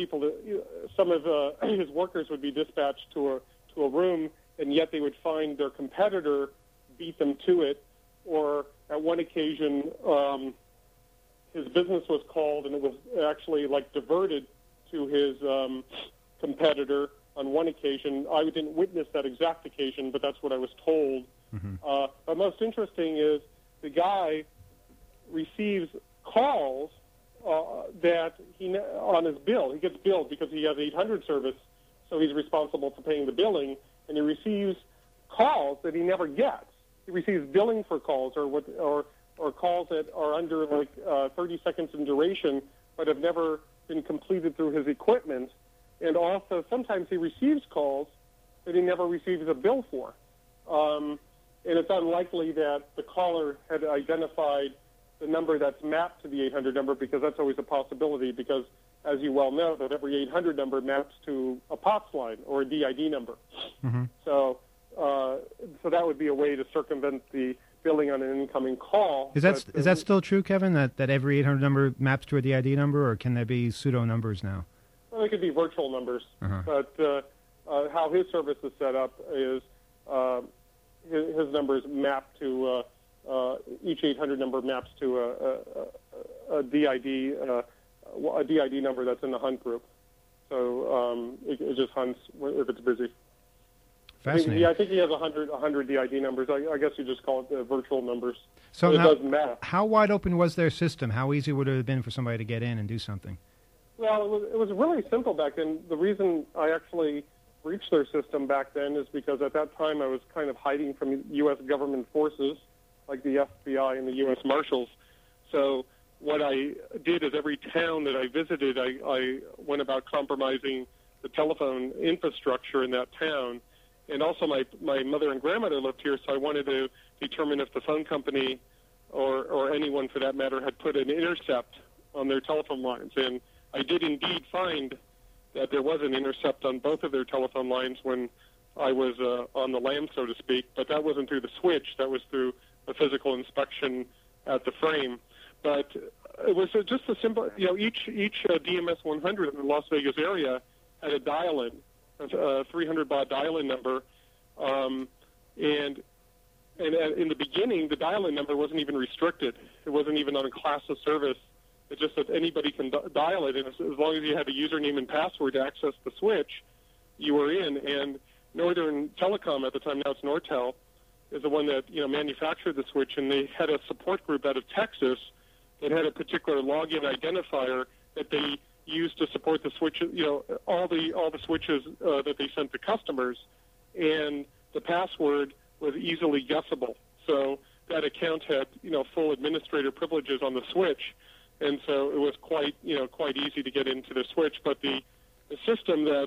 his workers would be dispatched to a room, and yet they would find their competitor beat them to it. Or at one occasion, his business was called, and it was actually diverted to his competitor on one occasion. I didn't witness that exact occasion, but that's what I was told. Mm-hmm. But most interesting is the guy receives calls that on his bill. He gets billed because he has 800 service, so he's responsible for paying the billing, and he receives calls that he never gets. he receives billing for calls or calls that are under 30 seconds in duration but have never been completed through his equipment. And also sometimes he receives calls that he never receives a bill for. And it's unlikely that the caller had identified the number that's mapped to the 800 number, because that's always a possibility, because as you well know, that every 800 number maps to a POTS line or a DID number. Mm-hmm. So that would be a way to circumvent the billing on an incoming call. Is that still true, Kevin, that every 800 number maps to a DID number, or can there be pseudo numbers now? Well, they could be virtual numbers, but how his service is set up is his numbers map to each 800 number maps to a DID number that's in the hunt group. So it just hunts if it's busy. Fascinating. I think he has 100 DID numbers. I guess you just call it the virtual numbers. So it now, doesn't matter. How wide open was their system? How easy would it have been for somebody to get in and do something? Well, it was really simple back then. The reason I actually reached their system back then is because at that time I was kind of hiding from U.S. government forces like the FBI and the U.S. Marshals. So what I did is every town that I visited, I went about compromising the telephone infrastructure in that town. And also my mother and grandmother lived here, so I wanted to determine if the phone company or anyone for that matter had put an intercept on their telephone lines. And I did indeed find that there was an intercept on both of their telephone lines when I was on the lam, so to speak, but that wasn't through the switch. That was through a physical inspection at the frame. But it was just a simple, each DMS 100 in the Las Vegas area had a dial-in, a 300 baud dial-in number, and in the beginning, the dial-in number wasn't even restricted. It wasn't even on a class of service. It's just that anybody can dial it, and as long as you had a username and password to access the switch, you were in. And Northern Telecom at the time, now it's Nortel, is the one that manufactured the switch, and they had a support group out of Texas that had a particular login identifier that they used to support the switches, all the switches that they sent to customers, and the password was easily guessable. So that account had full administrator privileges on the switch, and so it was quite easy to get into the switch. But the system that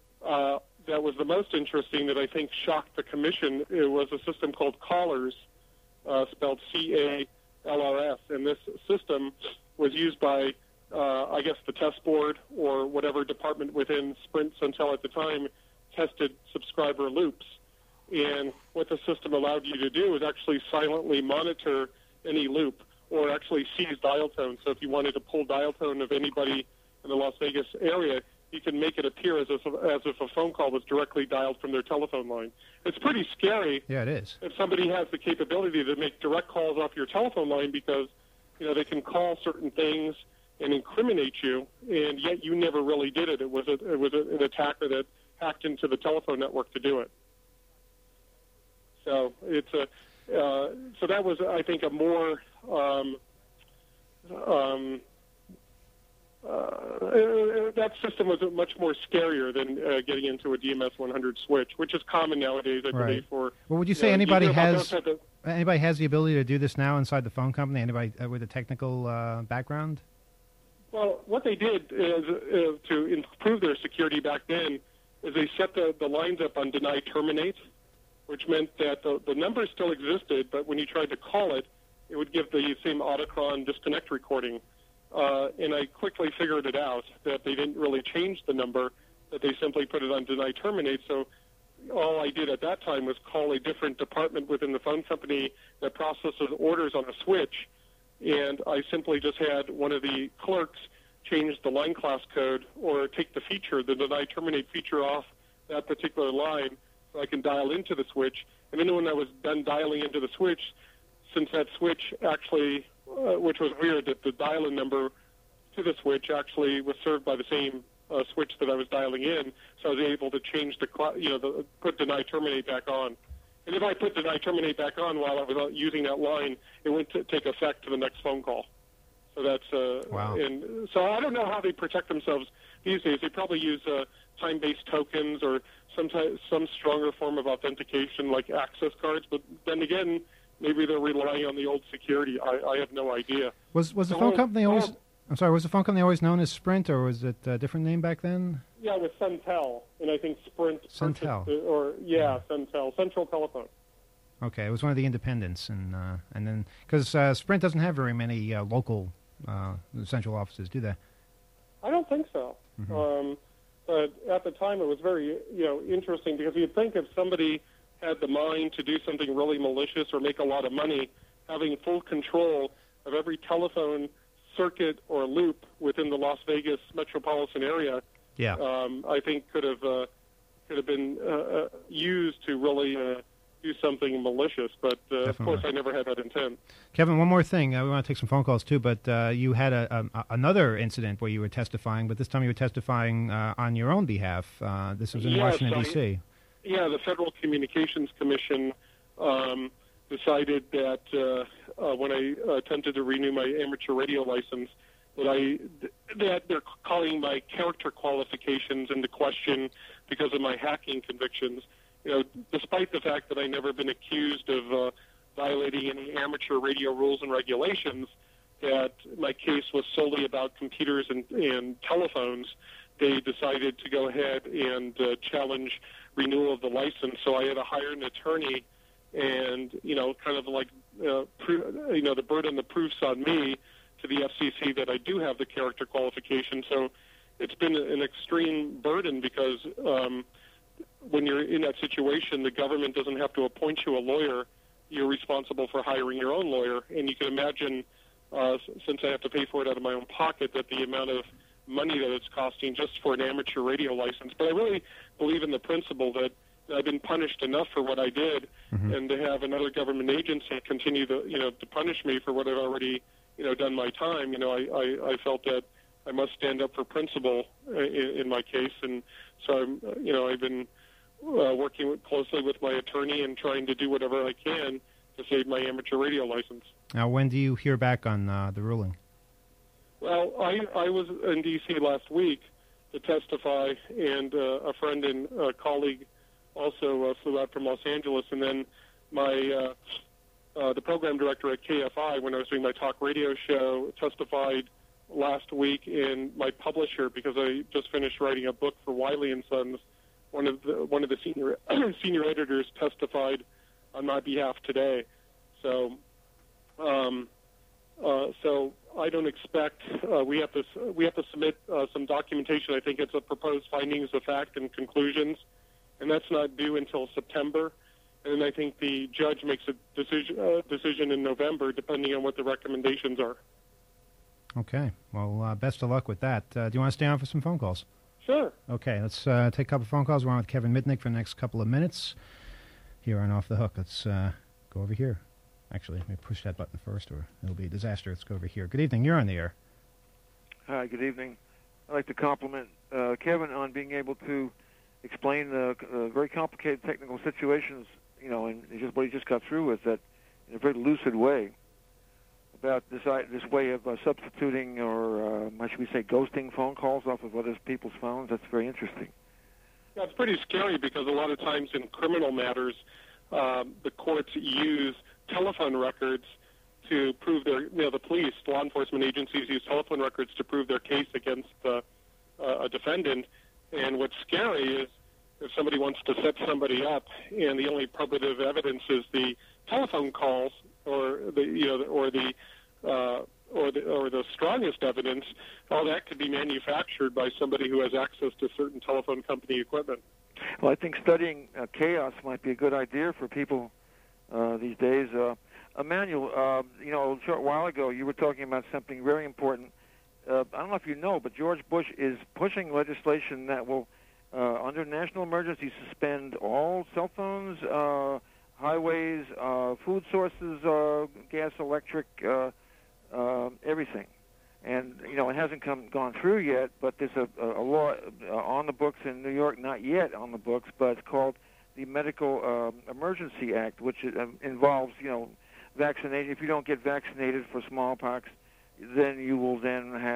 was the most interesting, that I think shocked the commission, it was a system called Callers, spelled CALRS, and this system was used by I guess the test board or whatever department within Sprint Centel at the time tested subscriber loops. And what the system allowed you to do is actually silently monitor any loop or actually seize dial tone. So if you wanted to pull dial tone of anybody in the Las Vegas area, you can make it appear as if a phone call was directly dialed from their telephone line. It's pretty scary. Yeah, it is. If somebody has the capability to make direct calls off your telephone line, because they can call certain things and incriminate you, and yet you never really did it. It was an attacker that hacked into the telephone network to do it. So it's so that was, I think, a more that system was much more scarier than getting into a DMS 100 switch, which is common nowadays, I believe. For well, would you say anybody has the ability to do this now inside the phone company? Anybody with a technical background? Well, what they did is to improve their security back then is they set the lines up on deny terminate, which meant that the number still existed, but when you tried to call it, it would give the same Autocron disconnect recording. And I quickly figured it out that they didn't really change the number, that they simply put it on deny terminate. So all I did at that time was call a different department within the phone company that processes orders on a switch, and I simply just had one of the clerks change the line class code or take the deny terminate feature off that particular line so I can dial into the switch. And then when I was done dialing into the switch, since that switch actually, which was weird, that the dial-in number to the switch actually was served by the same switch that I was dialing in, so I was able to change put deny terminate back on. And if I put deny terminate back on while I was using that line, it wouldn't take effect to the next phone call. So that's wow. And so I don't know how they protect themselves these days they probably use time-based tokens or some stronger form of authentication like access cards. But then again, maybe they're relying on the old security. I have no idea. Was the phone company always? I'm sorry. Was the phone company always known as Sprint, or was it a different name back then? Yeah, it was Centel, and I think Sprint. Centel. Centel, Central Telephone. Okay, it was one of the independents, and then because Sprint doesn't have very many local central offices, do they? I don't think so. Mm-hmm. But at the time, it was very interesting because you'd think if somebody had the mind to do something really malicious or make a lot of money, having full control of every telephone circuit or loop within the Las Vegas metropolitan area, I think could have been used to really do something malicious. But of course, I never had that intent. Kevin, one more thing. We want to take some phone calls too, but you had another incident where you were testifying, but this time you were testifying on your own behalf. This was in Washington, D.C. Yeah, the Federal Communications Commission decided that when I attempted to renew my amateur radio license, that they're calling my character qualifications into question because of my hacking convictions. Despite the fact that I never been accused of violating any amateur radio rules and regulations, that my case was solely about computers and telephones, they decided to go ahead and challenge renewal of the license. So I had to hire an attorney, and kind of like the burden, the proof's on me to the FCC that I do have the character qualification. So it's been an extreme burden because when you're in that situation, the government doesn't have to appoint you a lawyer. You're responsible for hiring your own lawyer, and you can imagine, since I have to pay for it out of my own pocket, that the amount of money that it's costing just for an amateur radio license. But I really believe in the principle that I've been punished enough for what I did, and to have another government agency continue to punish me for what I've already done my time. I felt that I must stand up for principle in my case, and so I've been working closely with my attorney and trying to do whatever I can to save my amateur radio license. Now, when do you hear back on the ruling? Well, I was in D.C. last week to testify, and a friend and a colleague also flew out from Los Angeles, and then my the program director at KFI, when I was doing my talk radio show, testified last week, and my publisher, because I just finished writing a book for Wiley and Sons, one of the senior senior editors testified on my behalf today. So I don't expect we have to submit some documentation. I think it's a proposed findings of fact and conclusions, and that's not due until September. And I think the judge makes a decision in November, depending on what the recommendations are. Okay. Well, best of luck with that. Do you want to stay on for some phone calls? Sure. Okay. Let's take a couple phone calls. We're on with Kevin Mitnick for the next couple of minutes here on Off the Hook. Let's go over here. Actually, let me push that button first, or it'll be a disaster. Let's go over here. Good evening. You're on the air. Hi. Good evening. I'd like to compliment Kevin on being able to explain very complicated technical situations, and just what he just got through with that in a very lucid way about this way of substituting or, how should we say, ghosting phone calls off of other people's phones. That's very interesting. Yeah, it's pretty scary because a lot of times in criminal matters, the courts use telephone records to prove the police, law enforcement agencies use telephone records to prove their case against a defendant. And what's scary is if somebody wants to set somebody up, and the only probative evidence is the telephone calls, or the strongest evidence, all that could be manufactured by somebody who has access to certain telephone company equipment. Well, I think studying chaos might be a good idea for people these days. Emmanuel, a short while ago you were talking about something very important. I don't know if you know, but George Bush is pushing legislation that will, under national emergency, suspend all cell phones, highways, food sources, gas, electric, everything. And, it hasn't gone through yet, but there's a law on the books in New York, not yet on the books, but it's called the Medical Emergency Act, which involves, vaccination. If you don't get vaccinated for smallpox, then you will then have,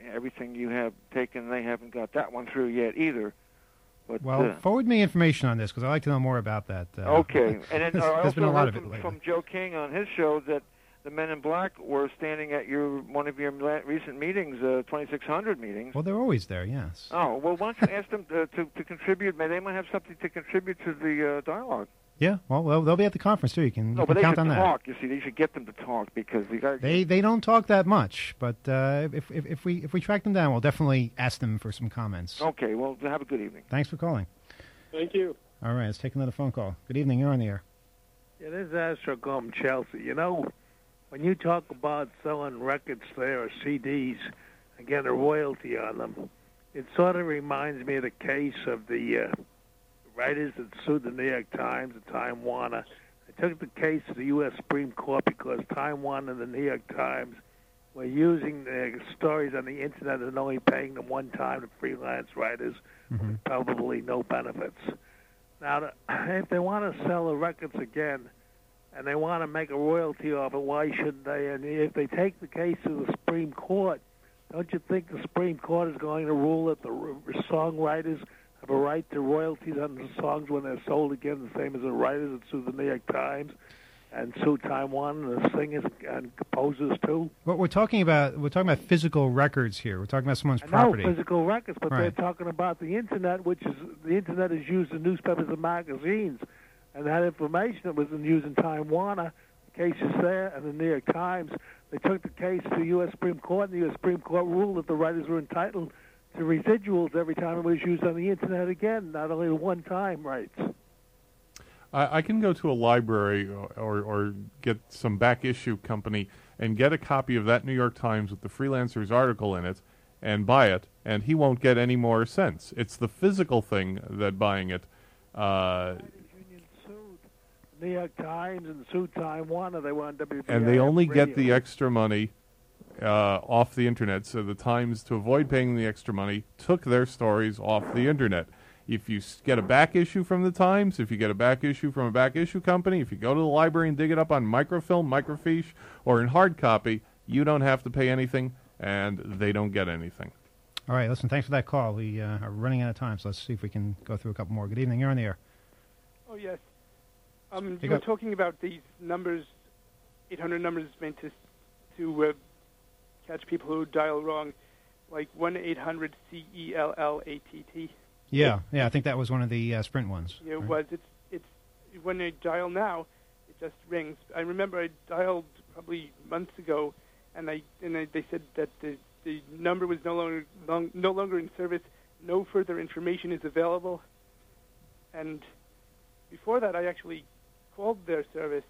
everything you have taken. They haven't got that one through yet either. But, well, forward me information on this because I'd like to know more about that. Okay. And then I there's also been a lot of heard it lately. from Joe King on his show that the Men in Black were standing at one of your recent meetings, 2600 meetings. Well, they're always there, yes. Oh, well, why don't you ask them to contribute? Maybe they might have something to contribute to the dialogue. Yeah, well, they'll be at the conference, too. You can but they count should on that. talk. You see, they should get them to talk because they don't talk that much. But if we track them down, we'll definitely ask them for some comments. Okay, well, have a good evening. Thanks for calling. Thank you. All right, let's take another phone call. Good evening, you're on the air. Yeah, this is Astrocom Chelsea. You know, when you talk about selling records there or CDs and getting a royalty on them, it sort of reminds me of the case of the writers that sued the New York Times and Time Warner. They took the case to the U.S. Supreme Court because Time Warner and the New York Times were using their stories on the Internet and only paying them one time to freelance writers with probably no benefits. Now, if they want to sell the records again and they want to make a royalty off it, why shouldn't they? And if they take the case to the Supreme Court, don't you think the Supreme Court is going to rule that the songwriters have a right to royalties on the songs when they're sold again, the same as the writers that sue the New York Times and sue Time Warner and the singers and composers too? What we're talking about physical records here. We're talking about someone's property. Physical records, but right. They're talking about the Internet, which is the Internet is used in newspapers and magazines, and that information that was used in Time Warner, the case is there, and the New York Times. They took the case to the U.S. Supreme Court, and the U.S. Supreme Court ruled that the writers were entitled to residuals every time it was used on the Internet again, not only the one-time rights. I can go to a library or get some back issue company and get a copy of that New York Times with the freelancer's article in it and buy it, and he won't get any more cents. It's the physical thing that buying it. New York Times and sued Time Warner. They want WBAI. And they only radio. get the extra money off the Internet. So the Times, to avoid paying the extra money, took their stories off the Internet. If you get a back issue from the Times, if you get a back issue from a back issue company, if you go to the library and dig it up on microfilm, microfiche, or in hard copy, you don't have to pay anything, and they don't get anything. All right, listen, thanks for that call. We are running out of time, so let's see if we can go through a couple more. Good evening, you're on the air. Oh, yes. You were talking about these numbers, 800 numbers meant to catch people who dial wrong, like 1-800-CELLATT. Yeah, I think that was one of the Sprint ones. Yeah, it right? was. It's when I dial now, it just rings. I remember I dialed probably months ago, and they said that the number was no longer in service. No further information is available. And before that, I actually called their service.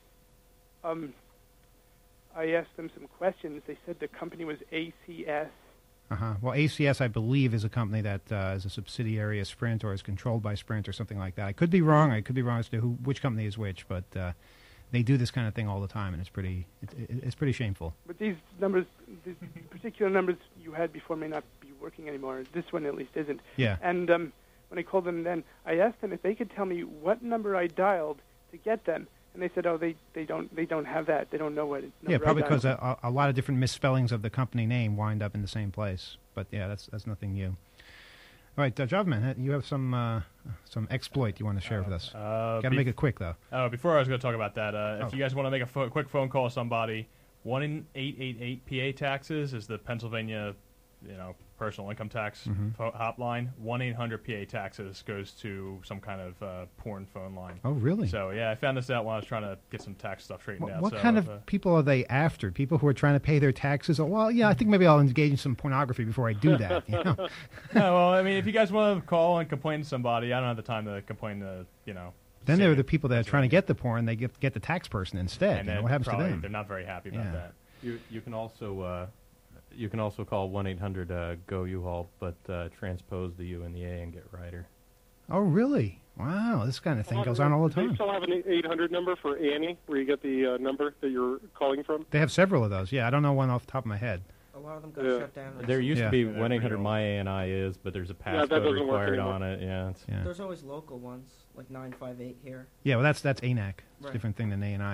I asked them some questions. They said the company was ACS. Well, ACS, I believe, is a company that is a subsidiary of Sprint or is controlled by Sprint or something like that. I could be wrong. I could be wrong as to which company is which, but they do this kind of thing all the time, and it's pretty shameful. But these numbers, these particular numbers you had before may not be working anymore. This one at least isn't. Yeah. And when I called them then, I asked them if they could tell me what number I dialed to get them. And they said, "Oh, they don't have that. They don't know what." Yeah, probably because a lot of different misspellings of the company name wind up in the same place. But yeah, that's nothing new. All right, Javman, you have some exploit you want to share with us. Got to make it quick though. Before I was going to talk about that, if you guys want to make a quick phone call to somebody, 1-888 PA taxes is the Pennsylvania, personal income tax hotline. 1-800 PA taxes goes to some kind of porn phone line. Oh, really? So yeah, I found this out when I was trying to get some tax stuff straightened out. What kind of people are they after? People who are trying to pay their taxes? Oh, well, yeah, I think maybe I'll engage in some pornography before I do that. Yeah, well, I mean, if you guys want to call and complain to somebody, I don't have the time to complain to Then there are the people that are trying to get the porn. They get the tax person instead. And what happens to them? They're not very happy about that. You can also call 1-800-GO-U-HAUL, but transpose the U and the A and get Ryder. Oh, really? Wow, this kind of thing goes on all the time. They still have an 800 number for Annie, where you get the number that you're calling from? They have several of those. Yeah, I don't know one off the top of my head. A lot of them got shut down. There used to be 1-800-MY-ANI is, but there's a passcode required on it. Yeah, There's always local ones, like 958 here. Yeah, well, that's ANAC. It's Right. a different thing than ANI.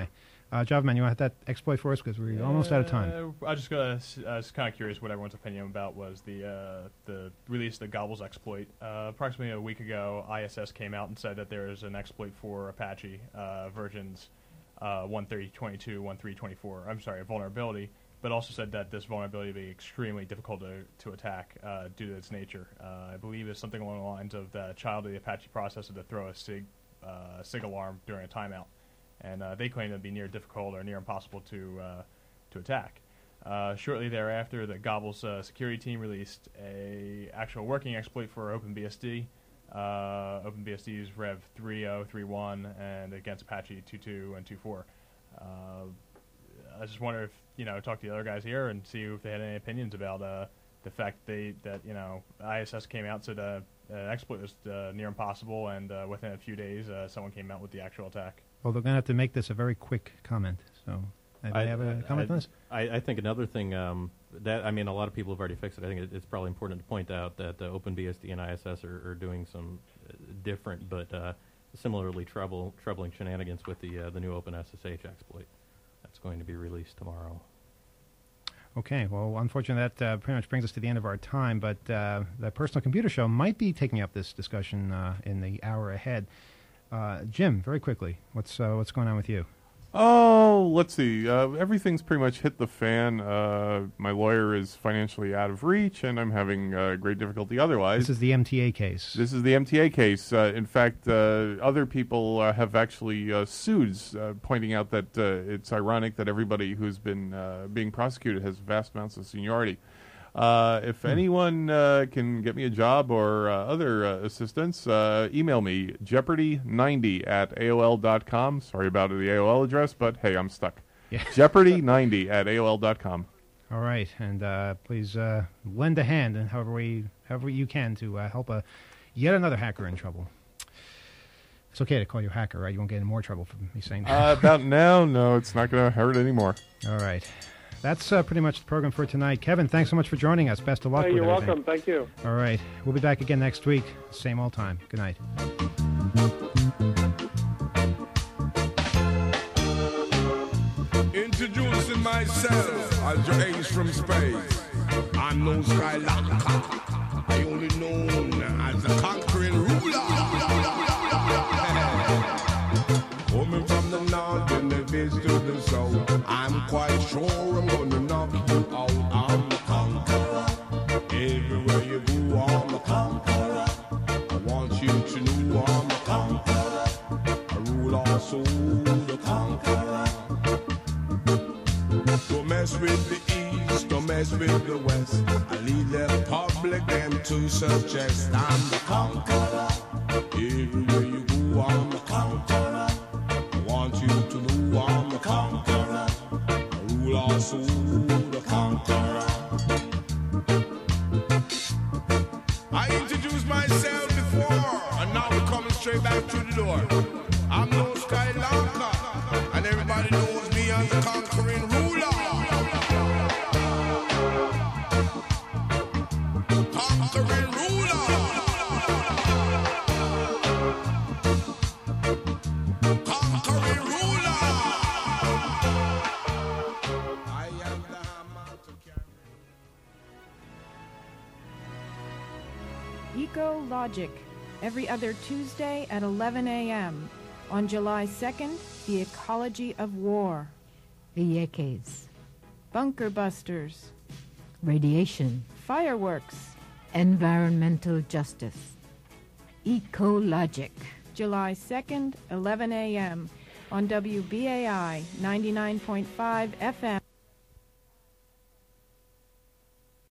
Javaman, you want that exploit for us because we're almost out of time. I was just kind of curious what everyone's opinion about was the release of the Gobbles exploit. Approximately a week ago, ISS came out and said that there is an exploit for Apache versions 1.3.22, 1.3.24. I'm sorry, a vulnerability, but also said that this vulnerability would be extremely difficult to attack due to its nature. I believe it's something along the lines of the child of the Apache processor to throw a SIG alarm during a timeout. And they claim it would be near difficult or near impossible to attack. Shortly thereafter, the Gobbles security team released a actual working exploit for OpenBSD. OpenBSD's Rev 3.0.3.1 and against Apache 2.2 and 2.4. I just wonder if talk to the other guys here and see if they had any opinions about the fact that ISS came out and said an exploit was near impossible, and within a few days someone came out with the actual attack. Well, they're going to have to make this a very quick comment. So, I have a comment on this? I think another thing a lot of people have already fixed it. I think it's probably important to point out that OpenBSD and ISS are doing some different but similarly troubling shenanigans with the new OpenSSH exploit. That's going to be released tomorrow. Okay, well, unfortunately, that pretty much brings us to the end of our time, but the Personal Computer Show might be taking up this discussion in the hour ahead. Jim, very quickly, what's going on with you? Oh, let's see. Everything's pretty much hit the fan. My lawyer is financially out of reach, and I'm having great difficulty otherwise. This is the MTA case. This is the MTA case. In fact, other people have actually sued, pointing out that it's ironic that everybody who's been being prosecuted has vast amounts of seniority. If anyone can get me a job or other assistance, email me, jeopardy90@aol.com. Sorry about the AOL address, but hey, I'm stuck. Yeah. jeopardy90@aol.com. All right, and please lend a hand, and however you can, to help yet another hacker in trouble. It's okay to call you a hacker, right? You won't get in more trouble for me saying that. About now, no, it's not going to hurt anymore. All right. That's pretty much the program for tonight. Kevin, thanks so much for joining us. Best of luck with everything. You're welcome. Thank you. All right. We'll be back again next week. Same old time. Good night. Introducing myself as your ace from space. I'm no Skylarker. I only known as the conquering ruler. Coming from the north and the east to the south, I'm quite sure I'm gonna knock you out. I'm the conqueror. Everywhere you go, I'm the conqueror. I want you to know I'm the conqueror. I rule also the conqueror. Don't mess with the east, don't mess with the west. I lead the public them to suggest I'm the conqueror. Everywhere you go, I'm the conqueror. I want you to know I'm the conqueror. I rule also the conqueror. I introduced myself before, and now we're coming straight back to the door. I'm no Skylarker, and everybody knows me as the conquering ruler. Conquering ruler. Conquering ruler. I am the hammer to carry. Eco Logic, every other Tuesday at 11 a.m. On July 2nd, The Ecology of War. Vieques. Bunker Busters. Radiation. Fireworks. Environmental justice. Ecologic. July 2nd, 11 a.m. on WBAI 99.5 FM.